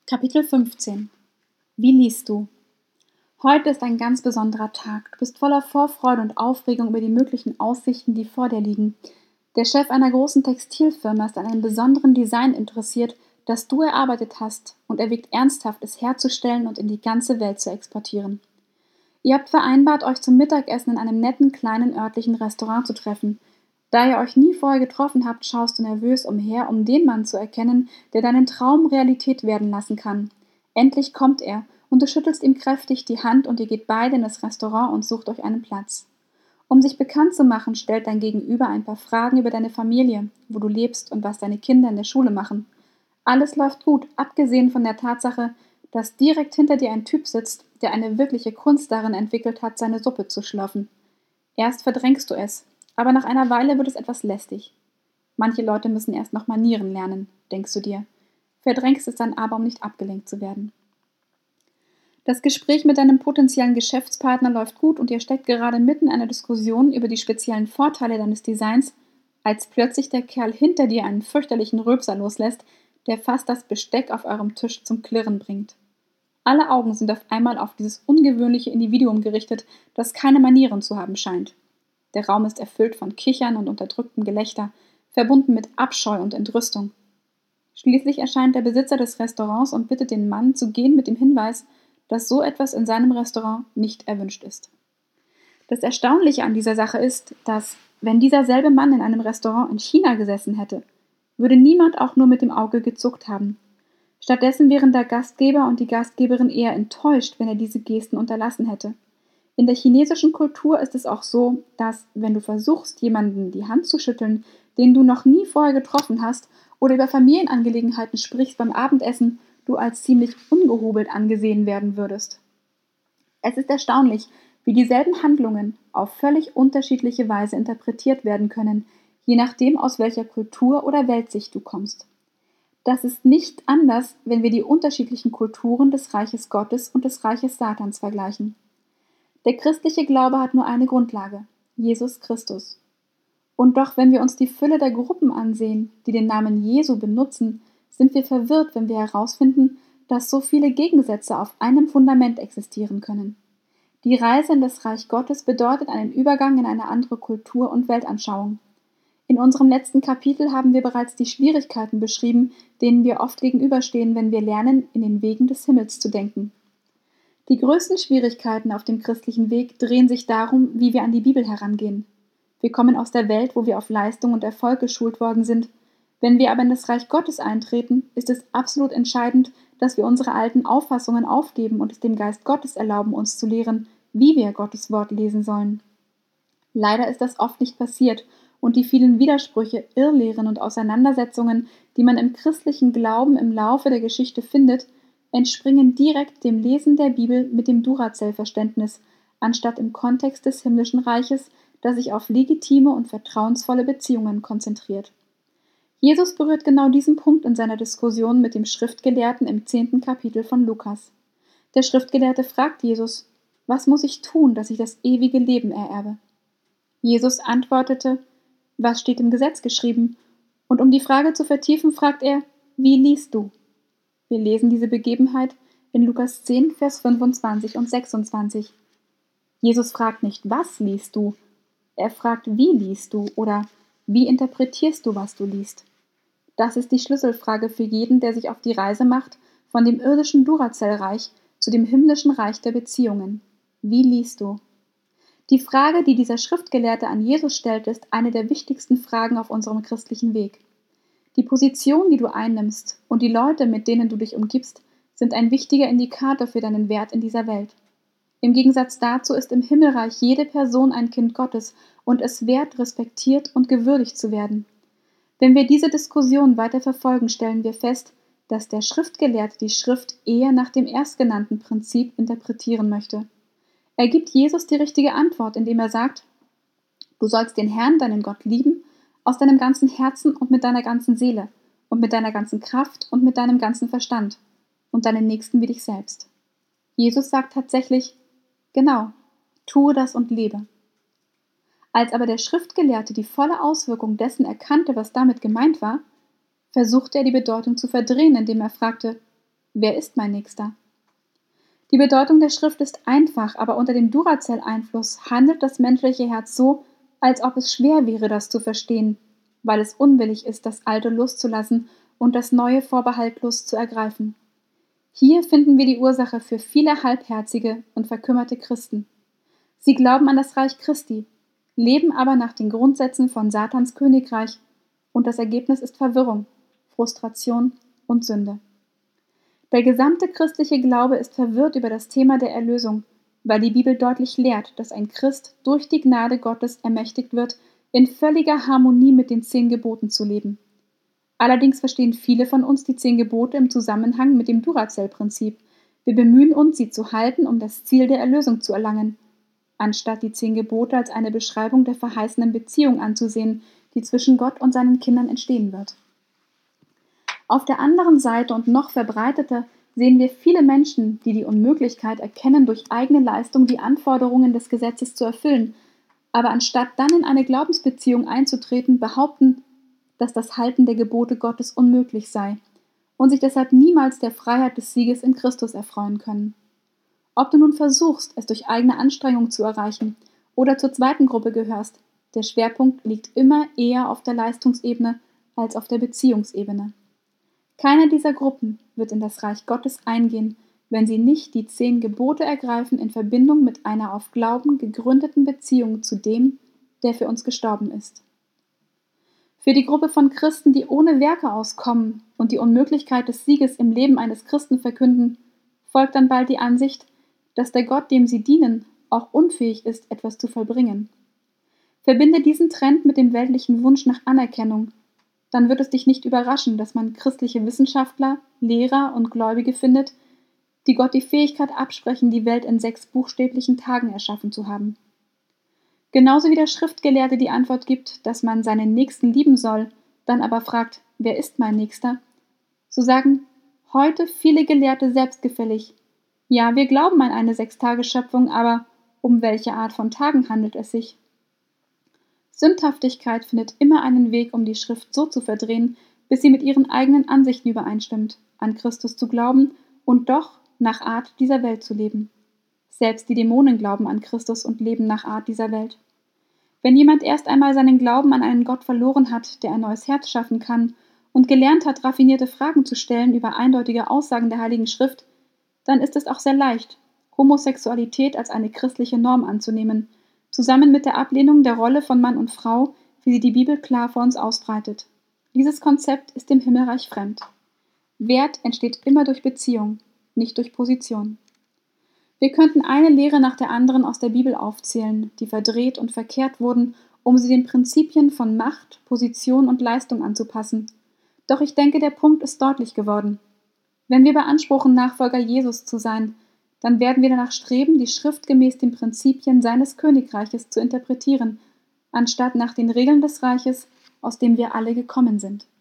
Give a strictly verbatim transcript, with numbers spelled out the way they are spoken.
Kapitel fünfzehn. Wie liest du? Heute ist ein ganz besonderer Tag. Du bist voller Vorfreude und Aufregung über die möglichen Aussichten, die vor dir liegen. Der Chef einer großen Textilfirma ist an einem besonderen Design interessiert, das du erarbeitet hast, und erwägt ernsthaft, es herzustellen und in die ganze Welt zu exportieren. Ihr habt vereinbart, euch zum Mittagessen in einem netten kleinen örtlichen Restaurant zu treffen. Da ihr euch nie vorher getroffen habt, schaust du nervös umher, um den Mann zu erkennen, der deinen Traum Realität werden lassen kann. Endlich kommt er, und du schüttelst ihm kräftig die Hand und ihr geht beide in das Restaurant und sucht euch einen Platz. Um sich bekannt zu machen, stellt dein Gegenüber ein paar Fragen über deine Familie, wo du lebst und was deine Kinder in der Schule machen. Alles läuft gut, abgesehen von der Tatsache, dass direkt hinter dir ein Typ sitzt, der eine wirkliche Kunst darin entwickelt hat, seine Suppe zu schlürfen. Erst verdrängst du es, aber nach einer Weile wird es etwas lästig. Manche Leute müssen erst noch Manieren lernen, denkst du dir. Verdrängst es dann aber, um nicht abgelenkt zu werden. Das Gespräch mit deinem potenziellen Geschäftspartner läuft gut und ihr steckt gerade mitten in einer Diskussion über die speziellen Vorteile deines Designs, als plötzlich der Kerl hinter dir einen fürchterlichen Rülpser loslässt, der fast das Besteck auf eurem Tisch zum Klirren bringt. Alle Augen sind auf einmal auf dieses ungewöhnliche Individuum gerichtet, das keine Manieren zu haben scheint. Der Raum ist erfüllt von Kichern und unterdrücktem Gelächter, verbunden mit Abscheu und Entrüstung. Schließlich erscheint der Besitzer des Restaurants und bittet den Mann zu gehen mit dem Hinweis, dass so etwas in seinem Restaurant nicht erwünscht ist. Das Erstaunliche an dieser Sache ist, dass, wenn dieser selbe Mann in einem Restaurant in China gesessen hätte, würde niemand auch nur mit dem Auge gezuckt haben. Stattdessen wären der Gastgeber und die Gastgeberin eher enttäuscht, wenn er diese Gesten unterlassen hätte. In der chinesischen Kultur ist es auch so, dass, wenn du versuchst, jemanden die Hand zu schütteln, den du noch nie vorher getroffen hast, oder über Familienangelegenheiten sprichst beim Abendessen, du als ziemlich ungehobelt angesehen werden würdest. Es ist erstaunlich, wie dieselben Handlungen auf völlig unterschiedliche Weise interpretiert werden können, je nachdem, aus welcher Kultur oder Weltsicht du kommst. Das ist nicht anders, wenn wir die unterschiedlichen Kulturen des Reiches Gottes und des Reiches Satans vergleichen. Der christliche Glaube hat nur eine Grundlage: Jesus Christus. Und doch, wenn wir uns die Fülle der Gruppen ansehen, die den Namen Jesu benutzen, sind wir verwirrt, wenn wir herausfinden, dass so viele Gegensätze auf einem Fundament existieren können. Die Reise in das Reich Gottes bedeutet einen Übergang in eine andere Kultur und Weltanschauung. In unserem letzten Kapitel haben wir bereits die Schwierigkeiten beschrieben, denen wir oft gegenüberstehen, wenn wir lernen, in den Wegen des Himmels zu denken. Die größten Schwierigkeiten auf dem christlichen Weg drehen sich darum, wie wir an die Bibel herangehen. Wir kommen aus der Welt, wo wir auf Leistung und Erfolg geschult worden sind. Wenn wir aber in das Reich Gottes eintreten, ist es absolut entscheidend, dass wir unsere alten Auffassungen aufgeben und es dem Geist Gottes erlauben, uns zu lehren, wie wir Gottes Wort lesen sollen. Leider ist das oft nicht passiert und die vielen Widersprüche, Irrlehren und Auseinandersetzungen, die man im christlichen Glauben im Laufe der Geschichte findet, entspringen direkt dem Lesen der Bibel mit dem Duracell-Verständnis, anstatt im Kontext des himmlischen Reiches, das sich auf legitime und vertrauensvolle Beziehungen konzentriert. Jesus berührt genau diesen Punkt in seiner Diskussion mit dem Schriftgelehrten im zehnten Kapitel von Lukas. Der Schriftgelehrte fragt Jesus: Was muss ich tun, dass ich das ewige Leben ererbe? Jesus antwortete: Was steht im Gesetz geschrieben? Und um die Frage zu vertiefen, fragt er: Wie liest du? Wir lesen diese Begebenheit in Lukas zehn, Vers fünfundzwanzig und sechsundzwanzig. Jesus fragt nicht: Was liest du? Er fragt: Wie liest du? Oder wie interpretierst du, was du liest? Das ist die Schlüsselfrage für jeden, der sich auf die Reise macht, von dem irdischen Duracell-Reich zu dem himmlischen Reich der Beziehungen. Wie liest du? Die Frage, die dieser Schriftgelehrte an Jesus stellt, ist eine der wichtigsten Fragen auf unserem christlichen Weg. Die Position, die du einnimmst, und die Leute, mit denen du dich umgibst, sind ein wichtiger Indikator für deinen Wert in dieser Welt. Im Gegensatz dazu ist im Himmelreich jede Person ein Kind Gottes und es wert, respektiert und gewürdigt zu werden. Wenn wir diese Diskussion weiter verfolgen, stellen wir fest, dass der Schriftgelehrte die Schrift eher nach dem erstgenannten Prinzip interpretieren möchte. Er gibt Jesus die richtige Antwort, indem er sagt: Du sollst den Herrn, deinen Gott, lieben, aus deinem ganzen Herzen und mit deiner ganzen Seele und mit deiner ganzen Kraft und mit deinem ganzen Verstand und deinen Nächsten wie dich selbst. Jesus sagt tatsächlich: Genau, tue das und lebe. Als aber der Schriftgelehrte die volle Auswirkung dessen erkannte, was damit gemeint war, versuchte er die Bedeutung zu verdrehen, indem er fragte: wer ist mein Nächster? Die Bedeutung der Schrift ist einfach, aber unter dem Duracell-Einfluss handelt das menschliche Herz so, als ob es schwer wäre, das zu verstehen, weil es unwillig ist, das Alte loszulassen und das Neue vorbehaltlos zu ergreifen. Hier finden wir die Ursache für viele halbherzige und verkümmerte Christen. Sie glauben an das Reich Christi, leben aber nach den Grundsätzen von Satans Königreich, und das Ergebnis ist Verwirrung, Frustration und Sünde. Der gesamte christliche Glaube ist verwirrt über das Thema der Erlösung, weil die Bibel deutlich lehrt, dass ein Christ durch die Gnade Gottes ermächtigt wird, in völliger Harmonie mit den zehn Geboten zu leben. Allerdings verstehen viele von uns die zehn Gebote im Zusammenhang mit dem Duracell-Prinzip. Wir bemühen uns, sie zu halten, um das Ziel der Erlösung zu erlangen, anstatt die zehn Gebote als eine Beschreibung der verheißenen Beziehung anzusehen, die zwischen Gott und seinen Kindern entstehen wird. Auf der anderen Seite und noch verbreiteter sehen wir viele Menschen, die die Unmöglichkeit erkennen, durch eigene Leistung die Anforderungen des Gesetzes zu erfüllen, aber anstatt dann in eine Glaubensbeziehung einzutreten, behaupten, dass das Halten der Gebote Gottes unmöglich sei und sich deshalb niemals der Freiheit des Sieges in Christus erfreuen können. Ob du nun versuchst, es durch eigene Anstrengung zu erreichen oder zur zweiten Gruppe gehörst, der Schwerpunkt liegt immer eher auf der Leistungsebene als auf der Beziehungsebene. Keine dieser Gruppen wird in das Reich Gottes eingehen, wenn sie nicht die zehn Gebote ergreifen in Verbindung mit einer auf Glauben gegründeten Beziehung zu dem, der für uns gestorben ist. Für die Gruppe von Christen, die ohne Werke auskommen und die Unmöglichkeit des Sieges im Leben eines Christen verkünden, folgt dann bald die Ansicht, dass der Gott, dem sie dienen, auch unfähig ist, etwas zu vollbringen. Verbinde diesen Trend mit dem weltlichen Wunsch nach Anerkennung, dann wird es dich nicht überraschen, dass man christliche Wissenschaftler, Lehrer und Gläubige findet, die Gott die Fähigkeit absprechen, die Welt in sechs buchstäblichen Tagen erschaffen zu haben. Genauso wie der Schriftgelehrte die Antwort gibt, dass man seinen Nächsten lieben soll, dann aber fragt, wer ist mein Nächster? So sagen heute viele Gelehrte selbstgefällig, ja, wir glauben an eine Sechstageschöpfung, aber um welche Art von Tagen handelt es sich? Sündhaftigkeit findet immer einen Weg, um die Schrift so zu verdrehen, bis sie mit ihren eigenen Ansichten übereinstimmt, an Christus zu glauben und doch nach Art dieser Welt zu leben. Selbst die Dämonen glauben an Christus und leben nach Art dieser Welt. Wenn jemand erst einmal seinen Glauben an einen Gott verloren hat, der ein neues Herz schaffen kann und gelernt hat, raffinierte Fragen zu stellen über eindeutige Aussagen der Heiligen Schrift, dann ist es auch sehr leicht, Homosexualität als eine christliche Norm anzunehmen, zusammen mit der Ablehnung der Rolle von Mann und Frau, wie sie die Bibel klar vor uns ausbreitet. Dieses Konzept ist dem Himmelreich fremd. Wert entsteht immer durch Beziehung, nicht durch Position. Wir könnten eine Lehre nach der anderen aus der Bibel aufzählen, die verdreht und verkehrt wurden, um sie den Prinzipien von Macht, Position und Leistung anzupassen. Doch ich denke, der Punkt ist deutlich geworden. Wenn wir beanspruchen, Nachfolger Jesus zu sein, dann werden wir danach streben, die Schrift gemäß den Prinzipien seines Königreiches zu interpretieren, anstatt nach den Regeln des Reiches, aus dem wir alle gekommen sind.